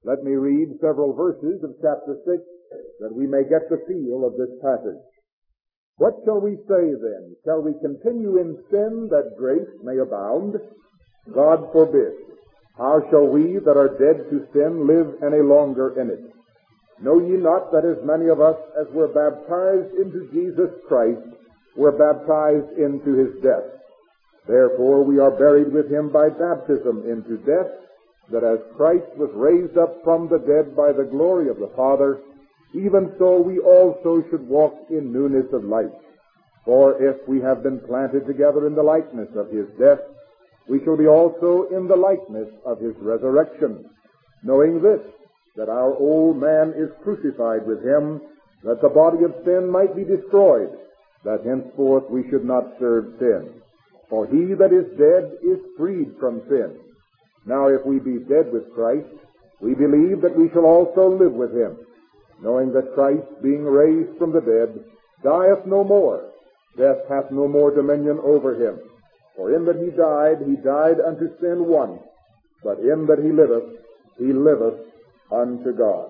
Let me read several verses of chapter 6 that we may get the feel of this passage. What shall we say then? Shall we continue in sin that grace may abound? God forbid. How shall we that are dead to sin live any longer in it? Know ye not that as many of us as were baptized into Jesus Christ were baptized into his death? Therefore we are buried with him by baptism into death, that as Christ was raised up from the dead by the glory of the Father, even so we also should walk in newness of life. For if we have been planted together in the likeness of his death, we shall be also in the likeness of his resurrection, knowing this, that our old man is crucified with him, that the body of sin might be destroyed, that henceforth we should not serve sin. For he that is dead is freed from sin. Now if we be dead with Christ, we believe that we shall also live with him, knowing that Christ, being raised from the dead, dieth no more. Death hath no more dominion over him. For in that he died unto sin once, but in that he liveth unto God.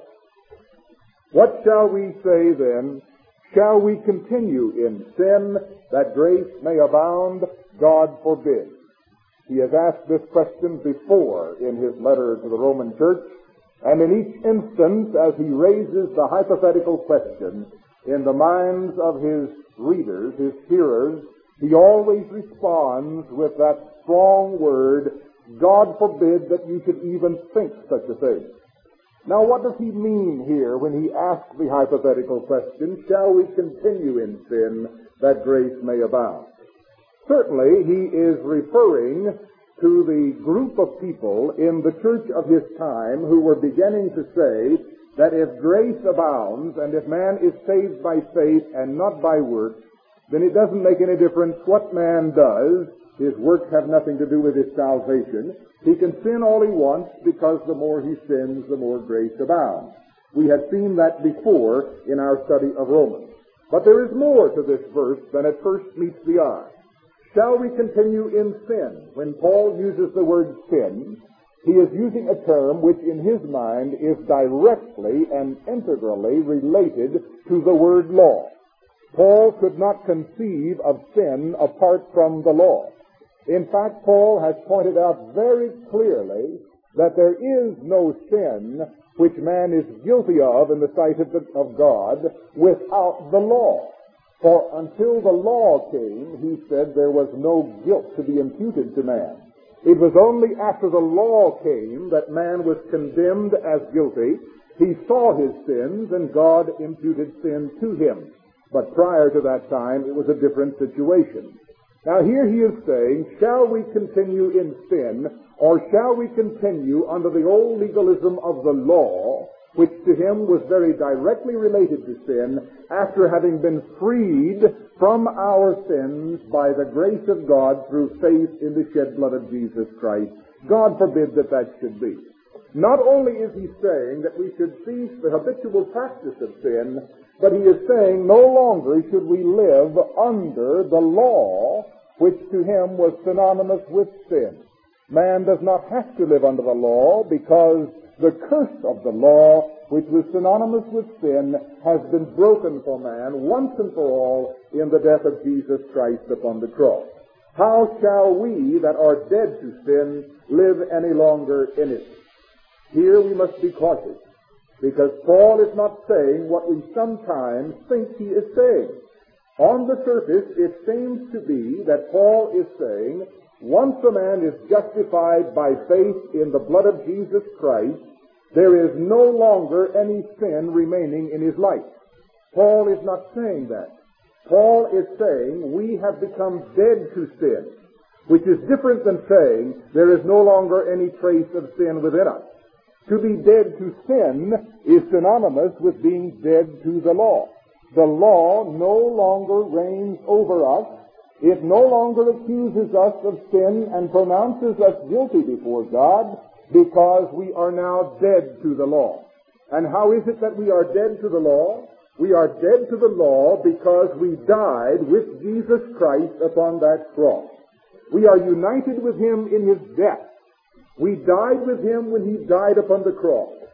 What shall we say then? Shall we continue in sin that grace may abound? God forbid. He has asked this question before in his letter to the Roman church, and in each instance as he raises the hypothetical question in the minds of his readers, his hearers, he always responds with that strong word, God forbid that you should even think such a thing. Now what does he mean here when he asks the hypothetical question, shall we continue in sin that grace may abound? Certainly he is referring to the group of people in the church of his time who were beginning to say that if grace abounds and if man is saved by faith and not by works, then it doesn't make any difference what man does. His works have nothing to do with his salvation. He can sin all he wants because the more he sins, the more grace abounds. We had seen that before in our study of Romans. But there is more to this verse than at first meets the eye. Shall we continue in sin? When Paul uses the word sin, he is using a term which in his mind is directly and integrally related to the word law. Paul could not conceive of sin apart from the law. In fact, Paul has pointed out very clearly that there is no sin which man is guilty of in the sight of God without the law. For until the law came, he said there was no guilt to be imputed to man. It was only after the law came that man was condemned as guilty. He saw his sins and God imputed sin to him. But prior to that time, it was a different situation. Now here he is saying, shall we continue in sin, or shall we continue under the old legalism of the law, which to him was very directly related to sin, after having been freed from our sins by the grace of God through faith in the shed blood of Jesus Christ? God forbid that that should be. Not only is he saying that we should cease the habitual practice of sin, but he is saying no longer should we live under the law, which to him was synonymous with sin. Man does not have to live under the law because the curse of the law, which was synonymous with sin, has been broken for man once and for all in the death of Jesus Christ upon the cross. How shall we that are dead to sin live any longer in it? Here we must be cautious, because Paul is not saying what we sometimes think he is saying. On the surface, it seems to be that Paul is saying, once a man is justified by faith in the blood of Jesus Christ, there is no longer any sin remaining in his life. Paul is not saying that. Paul is saying we have become dead to sin, which is different than saying there is no longer any trace of sin within us. To be dead to sin is synonymous with being dead to the law. The law no longer reigns over us. It no longer accuses us of sin and pronounces us guilty before God, because we are now dead to the law. And how is it that we are dead to the law? We are dead to the law because we died with Jesus Christ upon that cross. We are united with him in his death. We died with him when he died upon the cross.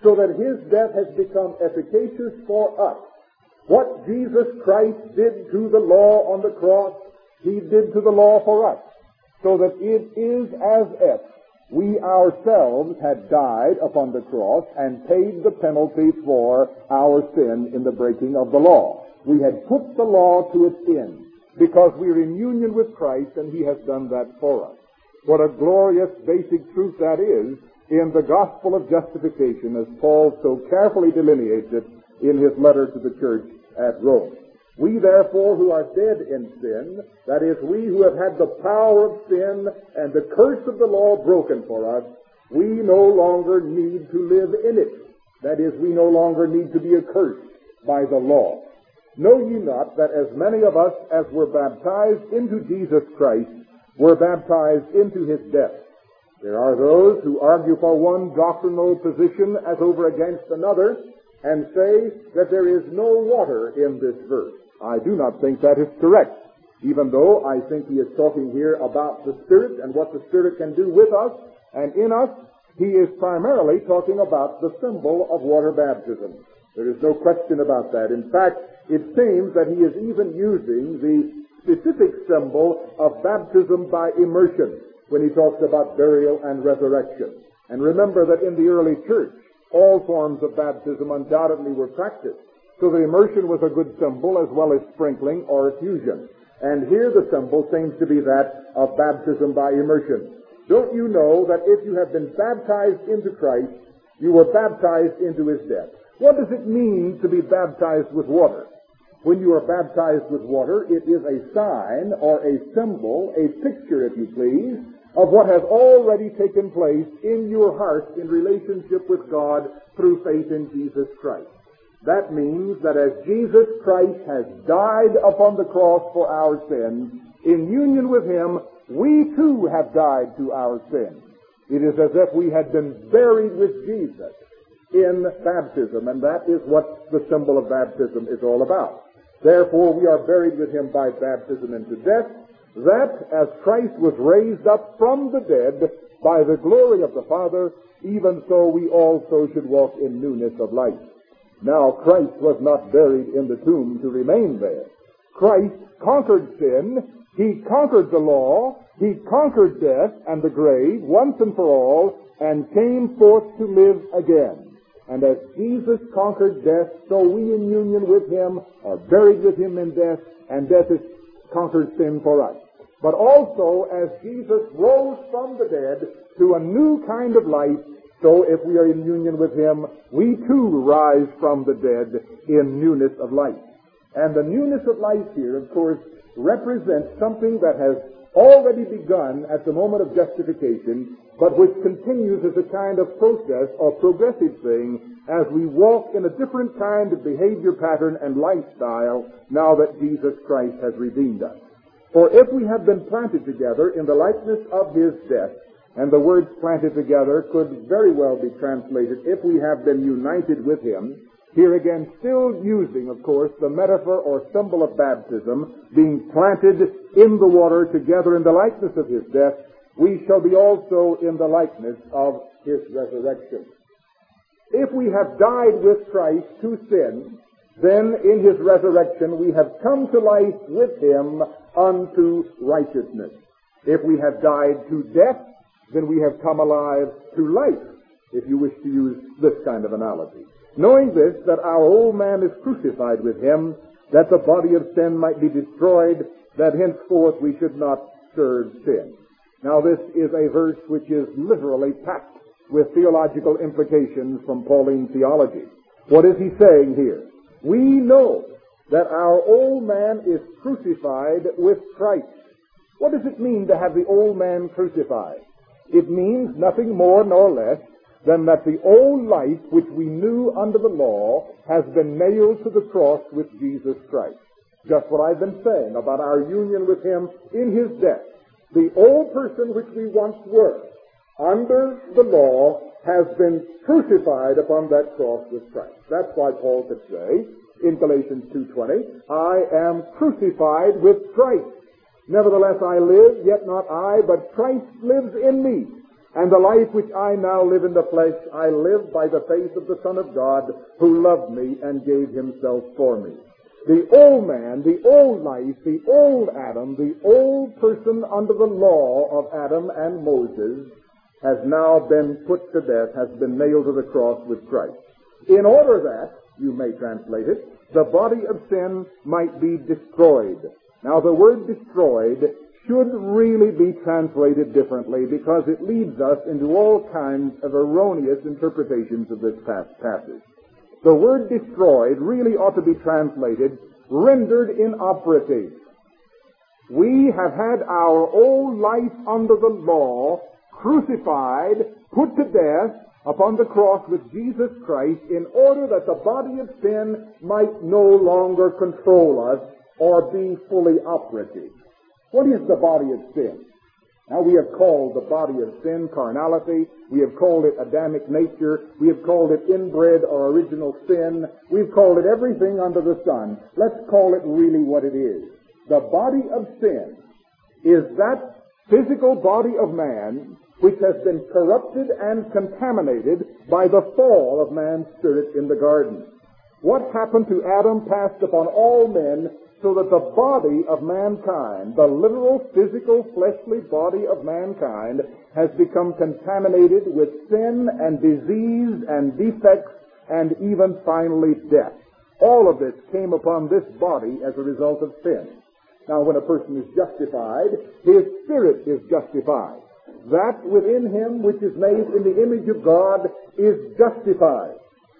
so that his death has become efficacious for us. What Jesus Christ did to the law on the cross, he did to the law for us, so that it is as if we ourselves had died upon the cross and paid the penalty for our sin in the breaking of the law. We had put the law to its end because we are in union with Christ, and he has done that for us. What a glorious basic truth that is in the gospel of justification, as Paul so carefully delineates it in his letter to the church at Rome. We therefore who are dead in sin, that is, we who have had the power of sin and the curse of the law broken for us, we no longer need to live in it. That is, we no longer need to be accursed by the law. Know ye not that as many of us as were baptized into Jesus Christ were baptized into his death? There are those who argue for one doctrinal position as over against another and say that there is no water in this verse. I do not think that is correct, even though I think he is talking here about the Spirit and what the Spirit can do with us and in us. He is primarily talking about the symbol of water baptism. There is no question about that. In fact, it seems that he is even using the specific symbol of baptism by immersion when he talks about burial and resurrection. And remember that in the early church, all forms of baptism undoubtedly were practiced. So the immersion was a good symbol as well as sprinkling or effusion. And here the symbol seems to be that of baptism by immersion. Don't you know that if you have been baptized into Christ, you were baptized into his death? What does it mean to be baptized with water? When you are baptized with water, it is a sign or a symbol, a picture, if you please, of what has already taken place in your heart in relationship with God through faith in Jesus Christ. That means that as Jesus Christ has died upon the cross for our sins, in union with him, we too have died to our sins. It is as if we had been buried with Jesus in baptism, and that is what the symbol of baptism is all about. Therefore, we are buried with him by baptism into death, that as Christ was raised up from the dead by the glory of the Father, even so we also should walk in newness of life. Now, Christ was not buried in the tomb to remain there. Christ conquered sin, he conquered the law, he conquered death and the grave once and for all, and came forth to live again. And as Jesus conquered death, so we in union with him are buried with him in death, and death has conquered sin for us. But also, as Jesus rose from the dead to a new kind of life, so if we are in union with him, we too rise from the dead in newness of life. And the newness of life here, of course, represents something that has already begun at the moment of justification, but which continues as a kind of process or progressive thing as we walk in a different kind of behavior pattern and lifestyle now that Jesus Christ has redeemed us. For if we have been planted together in the likeness of his death, and the words planted together could very well be translated, if we have been united with him, here again still using, of course, the metaphor or symbol of baptism, being planted in the water together in the likeness of his death, we shall be also in the likeness of his resurrection. If we have died with Christ to sin, then in his resurrection we have come to life with him unto righteousness. If we have died to death, then we have come alive to life, if you wish to use this kind of analogy. Knowing this, that our old man is crucified with him, that the body of sin might be destroyed, that henceforth we should not serve sin. Now this is a verse which is literally packed with theological implications from Pauline theology. What is he saying here? We know that our old man is crucified with Christ. What does it mean to have the old man crucified? It means nothing more nor less than that the old life which we knew under the law has been nailed to the cross with Jesus Christ. Just what I've been saying about our union with him in his death. The old person which we once were under the law has been crucified upon that cross with Christ. That's why Paul could say in Galatians 2:20, I am crucified with Christ. Nevertheless I live, yet not I, but Christ lives in me. And the life which I now live in the flesh, I live by the faith of the Son of God, who loved me and gave himself for me. The old man, the old life, the old Adam, the old person under the law of Adam and Moses has now been put to death, has been nailed to the cross with Christ. In order that, you may translate it, the body of sin might be destroyed. Now the word destroyed should really be translated differently because it leads us into all kinds of erroneous interpretations of this passage. The word destroyed really ought to be translated rendered inoperative. We have had our old life under the law crucified, put to death upon the cross with Jesus Christ in order that the body of sin might no longer control us or be fully operative. What is the body of sin? Now we have called the body of sin carnality. We have called it Adamic nature. We have called it inbred or original sin. We've called it everything under the sun. Let's call it really what it is. The body of sin is that physical body of man which has been corrupted and contaminated by the fall of man's spirit in the garden. What happened to Adam passed upon all men, so that the body of mankind, the literal, physical, fleshly body of mankind, has become contaminated with sin and disease and defects and even finally death. All of this came upon this body as a result of sin. Now, when a person is justified, his spirit is justified. That within him which is made in the image of God is justified.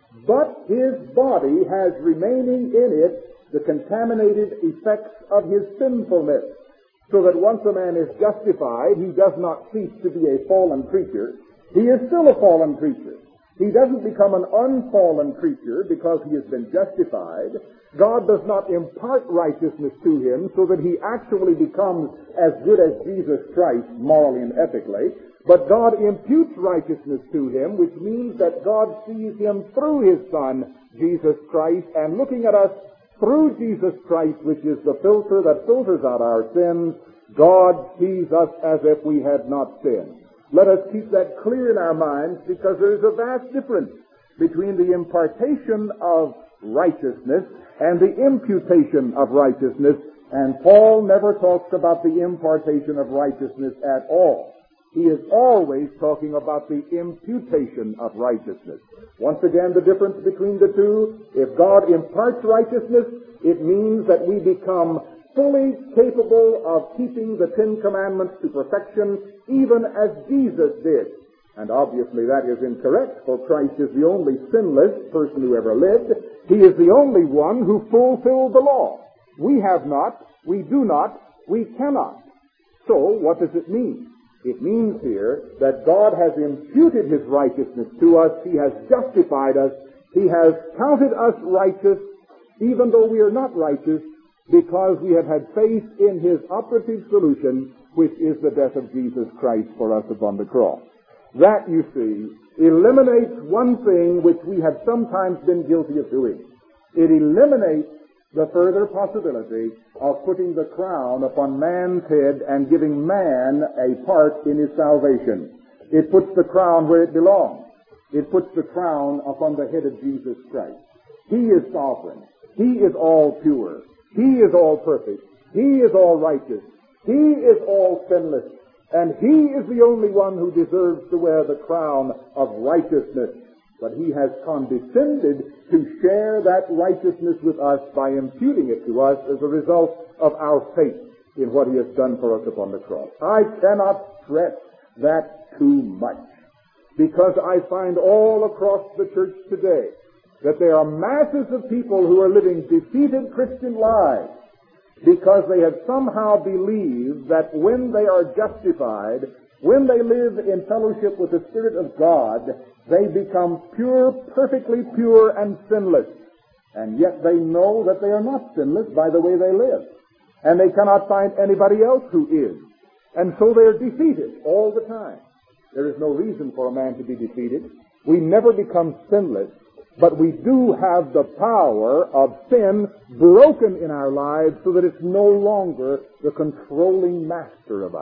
But his body has remaining in it the contaminated effects of his sinfulness, so that once a man is justified, he does not cease to be a fallen creature. He is still a fallen creature. He doesn't become an unfallen creature because he has been justified. God does not impart righteousness to him so that he actually becomes as good as Jesus Christ morally and ethically, but God imputes righteousness to him, which means that God sees him through his Son, Jesus Christ, and looking at us through Jesus Christ, which is the filter that filters out our sins, God sees us as if we had not sinned. Let us keep that clear in our minds, because there is a vast difference between the impartation of righteousness and the imputation of righteousness, and Paul never talks about the impartation of righteousness at all. He is always talking about the imputation of righteousness. Once again, the difference between the two, if God imparts righteousness, it means that we become fully capable of keeping the Ten Commandments to perfection, even as Jesus did. And obviously that is incorrect, for Christ is the only sinless person who ever lived. He is the only one who fulfilled the law. We have not, we do not, we cannot. So, what does it mean? It means here that God has imputed his righteousness to us. He has justified us. He has counted us righteous, even though we are not righteous, because we have had faith in his operative solution, which is the death of Jesus Christ for us upon the cross. That, you see, eliminates one thing which we have sometimes been guilty of doing. It eliminates the further possibility of putting the crown upon man's head and giving man a part in his salvation. It puts the crown where it belongs. It puts the crown upon the head of Jesus Christ. He is sovereign. He is all pure. He is all perfect. He is all righteous. He is all sinless. And he is the only one who deserves to wear the crown of righteousness. But he has condescended to share that righteousness with us by imputing it to us as a result of our faith in what he has done for us upon the cross. I cannot stress that too much, because I find all across the church today that there are masses of people who are living defeated Christian lives because they have somehow believed that when they are justified, when they live in fellowship with the Spirit of God, they become pure, perfectly pure and sinless. And yet they know that they are not sinless by the way they live. And they cannot find anybody else who is. And so they are defeated all the time. There is no reason for a man to be defeated. We never become sinless, but we do have the power of sin broken in our lives so that it's no longer the controlling master of us.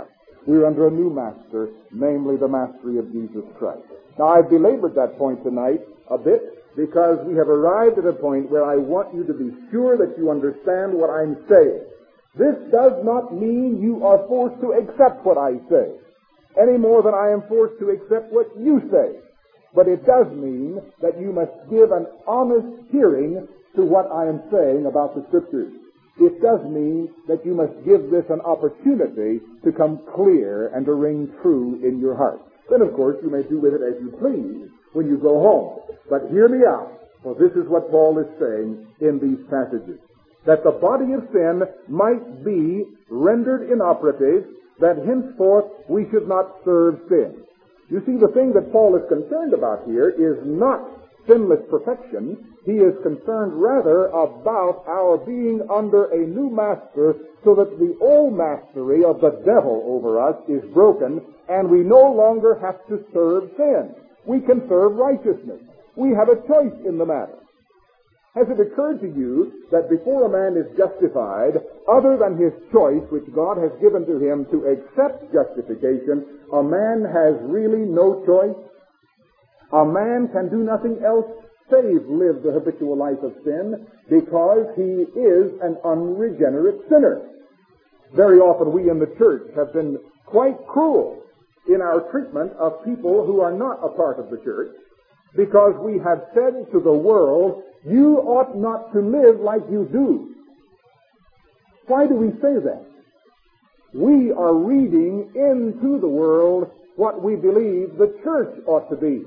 We're under a new master, namely the mastery of Jesus Christ. Now, I've belabored that point tonight a bit because we have arrived at a point where I want you to be sure that you understand what I'm saying. This does not mean you are forced to accept what I say, any more than I am forced to accept what you say. But it does mean that you must give an honest hearing to what I am saying about the Scriptures. It does mean that you must give this an opportunity to come clear and to ring true in your heart. Then, of course, you may do with it as you please when you go home. But hear me out, for this is what Paul is saying in these passages. That the body of sin might be rendered inoperative, that henceforth we should not serve sin. You see, the thing that Paul is concerned about here is not sinless perfection. He is concerned rather about our being under a new master so that the old mastery of the devil over us is broken and we no longer have to serve sin. We can serve righteousness. We have a choice in the matter. Has it occurred to you that before a man is justified, other than his choice which God has given to him to accept justification, a man has really no choice? A man can do nothing else save live the habitual life of sin because he is an unregenerate sinner. Very often we in the church have been quite cruel in our treatment of people who are not a part of the church because we have said to the world, you ought not to live like you do. Why do we say that? We are reading into the world what we believe the church ought to be.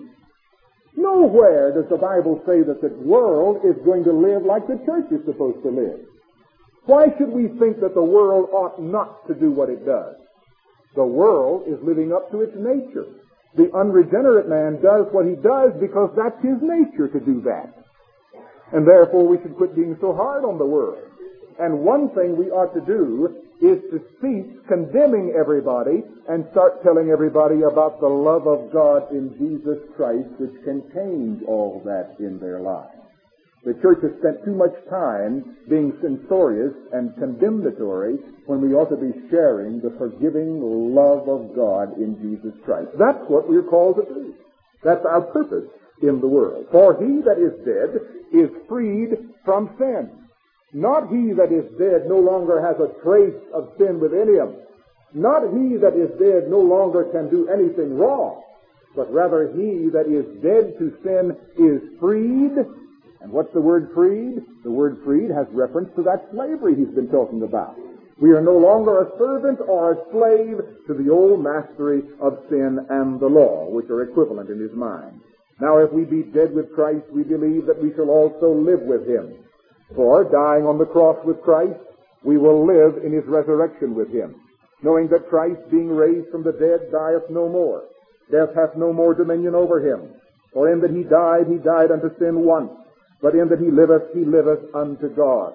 Nowhere does the Bible say that the world is going to live like the church is supposed to live. Why should we think that the world ought not to do what it does? The world is living up to its nature. The unregenerate man does what he does because that's his nature to do that. And therefore we should quit being so hard on the world. And one thing we ought to do is to cease condemning everybody and start telling everybody about the love of God in Jesus Christ, which can change all that in their lives. The church has spent too much time being censorious and condemnatory when we ought to be sharing the forgiving love of God in Jesus Christ. That's what we're called to do. That's our purpose in the world. For he that is dead is freed from sin. Not he that is dead no longer has a trace of sin within him. Not he that is dead no longer can do anything wrong. But rather he that is dead to sin is freed. And what's the word freed? The word freed has reference to that slavery he's been talking about. We are no longer a servant or a slave to the old mastery of sin and the law, which are equivalent in his mind. Now, if we be dead with Christ, we believe that we shall also live with him. For, dying on the cross with Christ, we will live in his resurrection with him, knowing that Christ, being raised from the dead, dieth no more. Death hath no more dominion over him. For in that he died unto sin once, but in that he liveth unto God.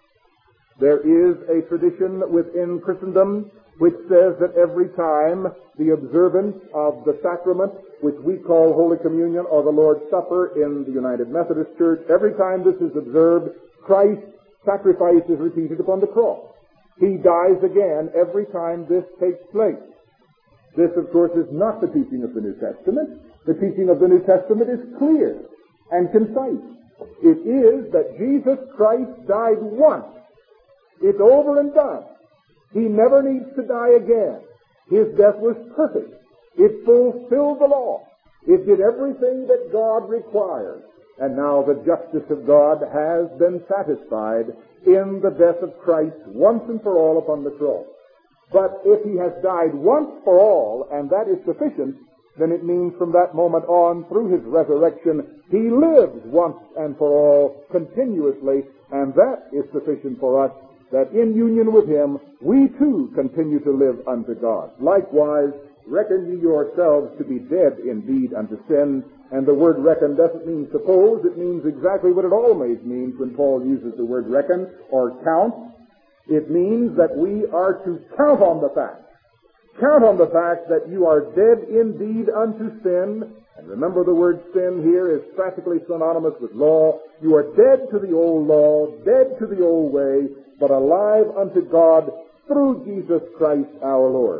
There is a tradition within Christendom which says that every time the observance of the sacrament, which we call Holy Communion or the Lord's Supper in the United Methodist Church, every time this is observed, Christ's sacrifice is repeated upon the cross. He dies again every time this takes place. This, of course, is not the teaching of the New Testament. The teaching of the New Testament is clear and concise. It is that Jesus Christ died once. It's over and done. He never needs to die again. His death was perfect. It fulfilled the law. It did everything that God required. And now the justice of God has been satisfied in the death of Christ once and for all upon the cross. But if he has died once for all, and that is sufficient, then it means from that moment on, through his resurrection, he lives once and for all, continuously, and that is sufficient for us, that in union with him, we too continue to live unto God. Likewise, reckon ye yourselves to be dead indeed unto sin. And the word reckon doesn't mean suppose. It means exactly what it always means when Paul uses the word reckon or count. It means that we are to count on the fact. Count on the fact that you are dead indeed unto sin. And remember, the word sin here is practically synonymous with law. You are dead to the old law, dead to the old way, but alive unto God through Jesus Christ our Lord.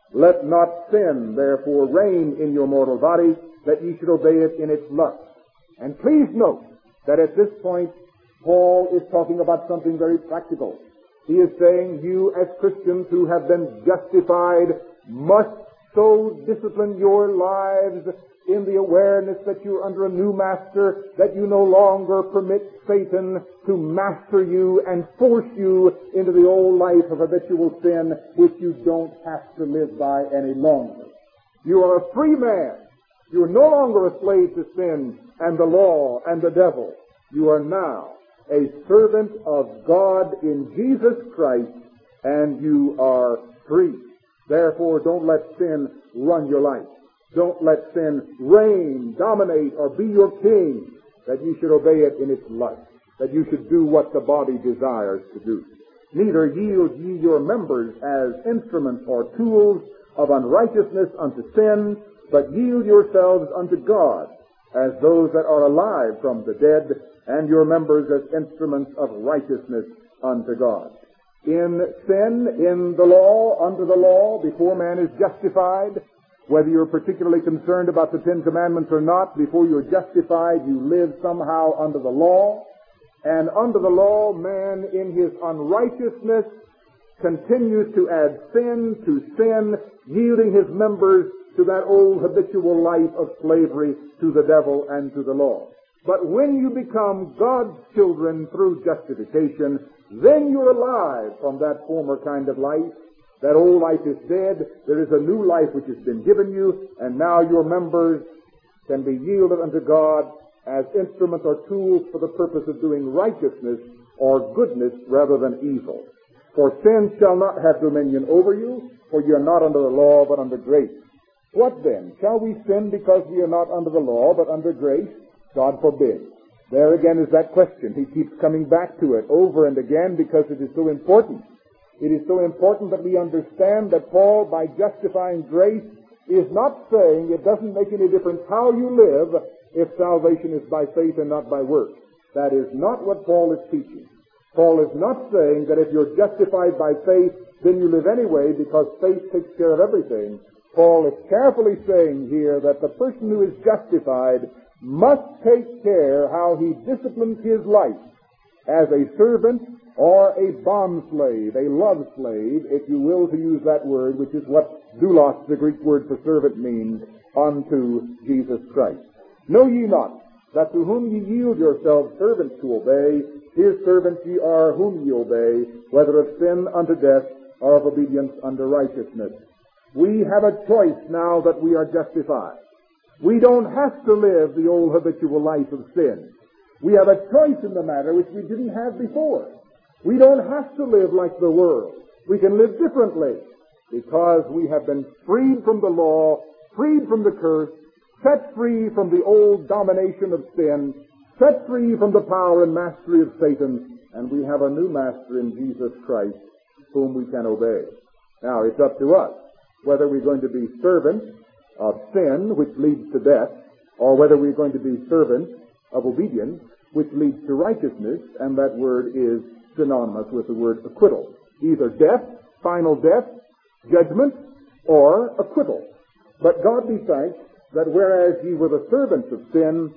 Let not sin, therefore, reign in your mortal body, that ye should obey it in its lust. And please note that at this point, Paul is talking about something very practical. He is saying you as Christians who have been justified must so discipline your lives in the awareness that you're under a new master, that you no longer permit Satan to master you and force you into the old life of habitual sin, which you don't have to live by any longer. You are a free man. You are no longer a slave to sin and the law and the devil. You are now a servant of God in Jesus Christ, and you are free. Therefore, don't let sin run your life. Don't let sin reign, dominate, or be your king, that you should obey it in its lust, that you should do what the body desires to do. Neither yield ye your members as instruments or tools of unrighteousness unto sin, but yield yourselves unto God as those that are alive from the dead, and your members as instruments of righteousness unto God. In sin, in the law, under the law, before man is justified, whether you're particularly concerned about the Ten Commandments or not, before you're justified, you live somehow under the law. And under the law, man in his unrighteousness continues to add sin to sin, yielding his members to that old habitual life of slavery to the devil and to the law. But when you become God's children through justification, then you're alive from that former kind of life. That old life is dead. There is a new life which has been given you, and now your members can be yielded unto God as instruments or tools for the purpose of doing righteousness or goodness rather than evil. For sin shall not have dominion over you, for you are not under the law but under grace. What then? Shall we sin because we are not under the law but under grace? God forbid. There again is that question. He keeps coming back to it over and again because it is so important. It is so important that we understand that Paul, by justifying grace, is not saying it doesn't make any difference how you live if salvation is by faith and not by works. That is not what Paul is teaching. Paul is not saying that if you're justified by faith, then you live anyway because faith takes care of everything. Paul is carefully saying here that the person who is justified must take care how he disciplines his life as a servant or a bond slave, a love slave, if you will, to use that word, which is what doulos, the Greek word for servant, means, unto Jesus Christ. Know ye not that to whom ye yield yourselves servants to obey, his servants ye are whom ye obey, whether of sin unto death or of obedience unto righteousness. We have a choice now that we are justified. We don't have to live the old habitual life of sin. We have a choice in the matter which we didn't have before. We don't have to live like the world. We can live differently because we have been freed from the law, freed from the curse, set free from the old domination of sin, set free from the power and mastery of Satan, and we have a new master in Jesus Christ whom we can obey. Now, it's up to us whether we're going to be servants of sin, which leads to death, or whether we're going to be servants of obedience, which leads to righteousness, and that word is synonymous with the word acquittal. Either death, final death, judgment, or acquittal. But God be thanked that whereas ye were the servants of sin,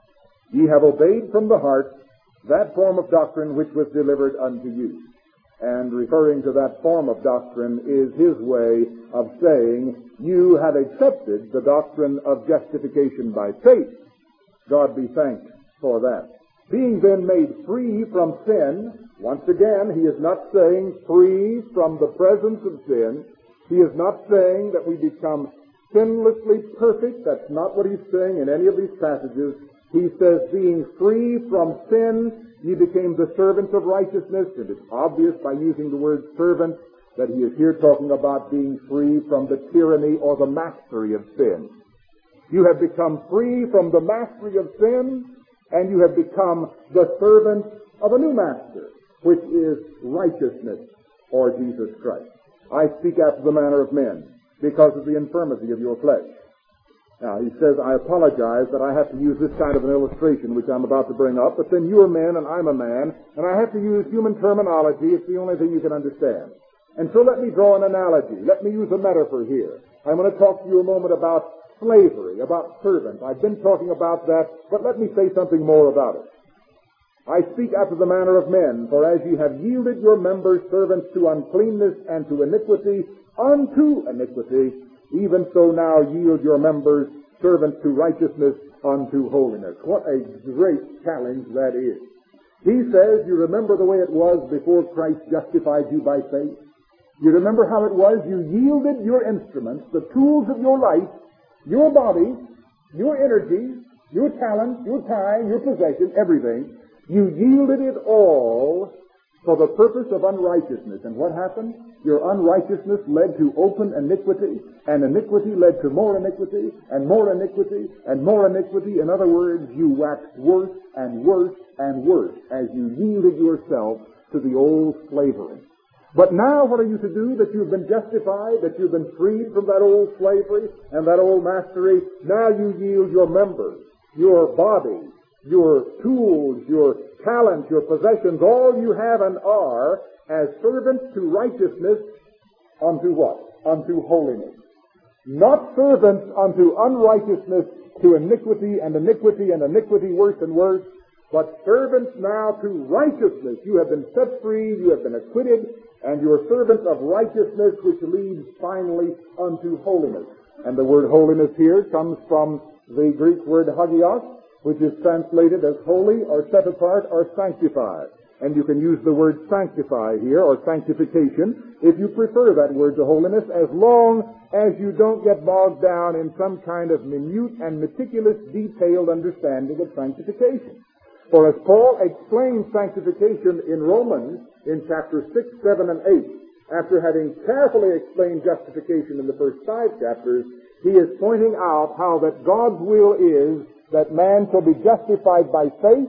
ye have obeyed from the heart that form of doctrine which was delivered unto you. And referring to that form of doctrine is his way of saying, you have accepted the doctrine of justification by faith. God be thanked for that. Being then made free from sin, once again, he is not saying free from the presence of sin. He is not saying that we become sinlessly perfect. That's not what he's saying in any of these passages. He says, being free from sin, ye became the servants of righteousness. And it's obvious by using the word servant that he is here talking about being free from the tyranny or the mastery of sin. You have become free from the mastery of sin, and you have become the servant of a new master, which is righteousness, or Jesus Christ. I speak after the manner of men, because of the infirmity of your flesh. Now, he says, I apologize that I have to use this kind of an illustration, which I'm about to bring up, but then you're a man and I'm a man, and I have to use human terminology. It's the only thing you can understand. And so let me draw an analogy. Let me use a metaphor here. I'm going to talk to you a moment about slavery, about servants. I've been talking about that, but let me say something more about it. I speak after the manner of men, for as ye have yielded your members servants to uncleanness and to iniquity, unto iniquity, even so now yield your members servants to righteousness, unto holiness. What a great challenge that is. He says, you remember the way it was before Christ justified you by faith? You remember how it was? You yielded your instruments, the tools of your life, your body, your energy, your talent, your time, your possession, everything. You yielded it all for the purpose of unrighteousness. And what happened? Your unrighteousness led to open iniquity, and iniquity led to more iniquity, and more iniquity, and more iniquity. In other words, you waxed worse and worse and worse as you yielded yourself to the old slavery. But now what are you to do that you've been justified, that you've been freed from that old slavery and that old mastery? Now you yield your members, your body, your tools, your talents, your possessions, all you have and are, as servants to righteousness, unto what? Unto holiness. Not servants unto unrighteousness, to iniquity and iniquity and iniquity worse and worse, but servants now to righteousness. You have been set free, you have been acquitted, and you are servants of righteousness, which leads finally unto holiness. And the word holiness here comes from the Greek word hagios, which is translated as holy or set apart or sanctified. And you can use the word sanctify here, or sanctification, if you prefer that word to holiness, as long as you don't get bogged down in some kind of minute and meticulous detailed understanding of sanctification. For as Paul explains sanctification in Romans, in chapters 6, 7, and 8, after having carefully explained justification in the first 5 chapters, he is pointing out how that God's will is that man shall be justified by faith,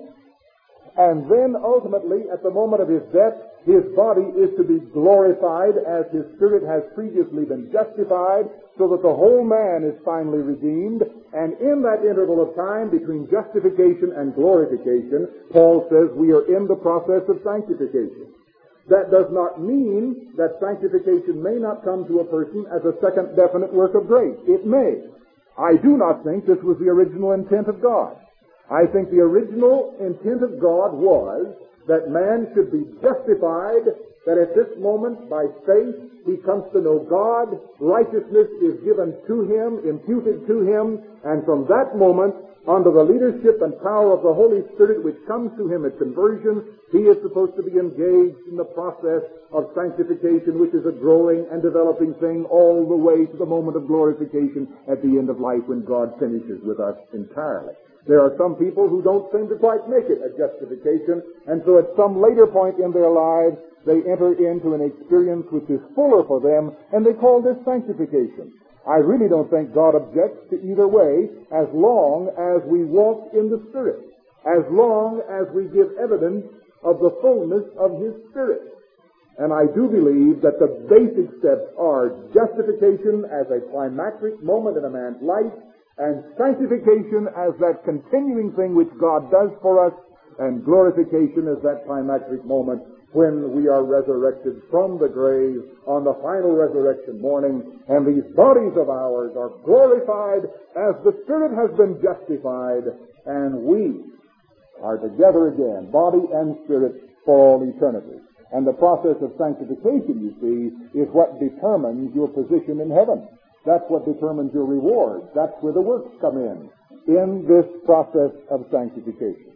and then ultimately, at the moment of his death, his body is to be glorified as his spirit has previously been justified, so that the whole man is finally redeemed. And in that interval of time between justification and glorification, Paul says we are in the process of sanctification. That does not mean that sanctification may not come to a person as a second definite work of grace. It may. I do not think this was the original intent of God. I think the original intent of God was that man should be justified, that at this moment, by faith, he comes to know God, righteousness is given to him, imputed to him, and from that moment, under the leadership and power of the Holy Spirit which comes to him at conversion, he is supposed to be engaged in the process of sanctification, which is a growing and developing thing all the way to the moment of glorification at the end of life when God finishes with us entirely. There are some people who don't seem to quite make it at justification, and so at some later point in their lives, they enter into an experience which is fuller for them, and they call this sanctification. I really don't think God objects to either way, as long as we walk in the Spirit, as long as we give evidence of the fullness of His Spirit. And I do believe that the basic steps are justification as a climactic moment in a man's life, and sanctification as that continuing thing which God does for us, and glorification as that climactic moment when we are resurrected from the grave on the final resurrection morning, and these bodies of ours are glorified as the Spirit has been justified, and we are together again, body and spirit, for all eternity. And the process of sanctification, you see, is what determines your position in heaven. That's what determines your reward. That's where the works come in this process of sanctification.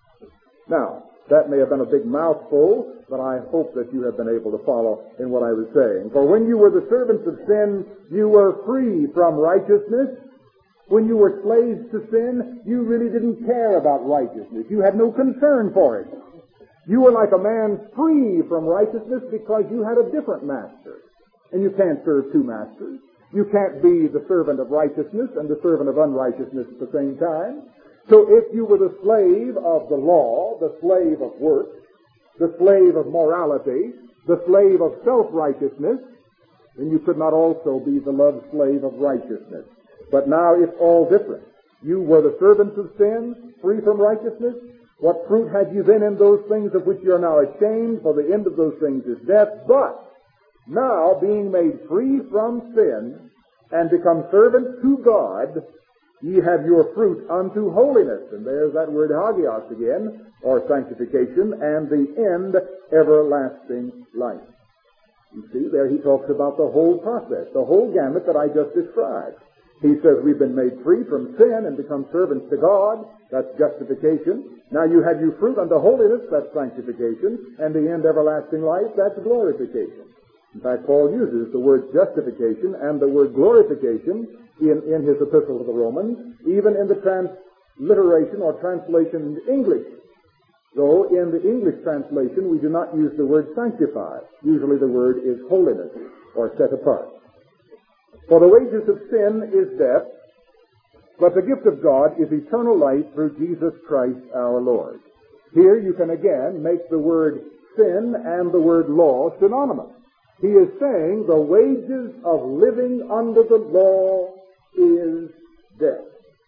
Now, that may have been a big mouthful, but I hope that you have been able to follow in what I was saying. For when you were the servants of sin, you were free from righteousness. When you were slaves to sin, you really didn't care about righteousness. You had no concern for it. You were like a man free from righteousness because you had a different master. And you can't serve two masters. You can't be the servant of righteousness and the servant of unrighteousness at the same time. So if you were the slave of the law, the slave of works, the slave of morality, the slave of self-righteousness, then you could not also be the loved slave of righteousness. But now it's all different. You were the servants of sin, free from righteousness. What fruit had you then in those things of which you are now ashamed? For the end of those things is death. But Now, being made free from sin and become servants to God, ye have your fruit unto holiness. And there's that word hagios again, or sanctification, and the end, everlasting life. You see, there he talks about the whole process, the whole gamut that I just described. He says we've been made free from sin and become servants to God. That's justification. Now you have your fruit unto holiness. That's sanctification. And the end, everlasting life. That's glorification. In fact, Paul uses the word justification and the word glorification in his epistle to the Romans, even in the transliteration or translation into English. Though in the English translation we do not use the word sanctify. Usually the word is holiness or set apart. For the wages of sin is death, but the gift of God is eternal life through Jesus Christ our Lord. Here you can again make the word sin and the word law synonymous. He is saying the wages of living under the law is death.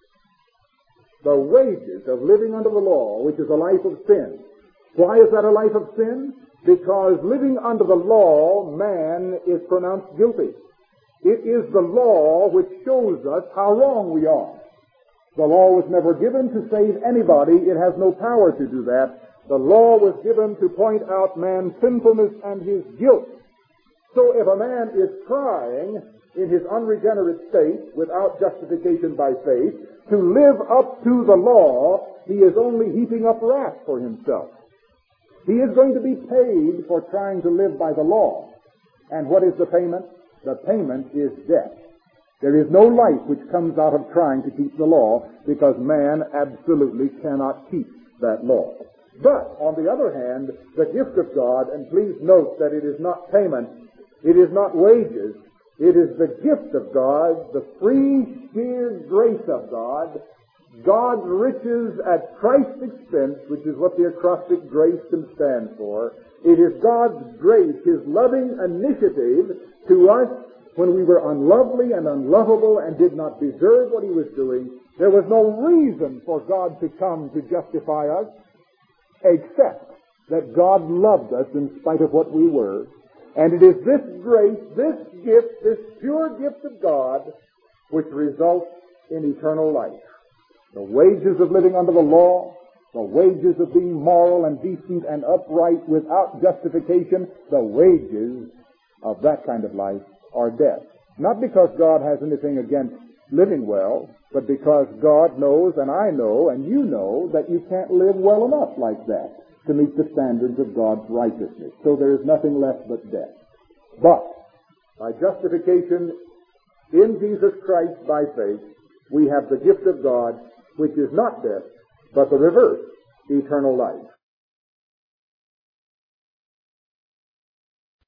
The wages of living under the law, which is a life of sin. Why is that a life of sin? Because living under the law, man is pronounced guilty. It is the law which shows us how wrong we are. The law was never given to save anybody. It has no power to do that. The law was given to point out man's sinfulness and his guilt. So if a man is trying in his unregenerate state, without justification by faith, to live up to the law, he is only heaping up wrath for himself. He is going to be paid for trying to live by the law. And what is the payment? The payment is death. There is no life which comes out of trying to keep the law, because man absolutely cannot keep that law. But, on the other hand, the gift of God, and please note that it is not payment, it is not wages, it is the gift of God, the free, sheer grace of God, God's riches at Christ's expense, which is what the acrostic grace can stand for. It is God's grace, His loving initiative to us when we were unlovely and unlovable and did not deserve what He was doing. There was no reason for God to come to justify us, except that God loved us in spite of what we were. And it is this grace, this gift, this pure gift of God, which results in eternal life. The wages of living under the law, the wages of being moral and decent and upright without justification, the wages of that kind of life are death. Not because God has anything against living well, but because God knows, and I know, and you know, that you can't live well enough like that to meet the standards of God's righteousness. So there is nothing left but death. But by justification in Jesus Christ by faith, we have the gift of God, which is not death, but the reverse, eternal life.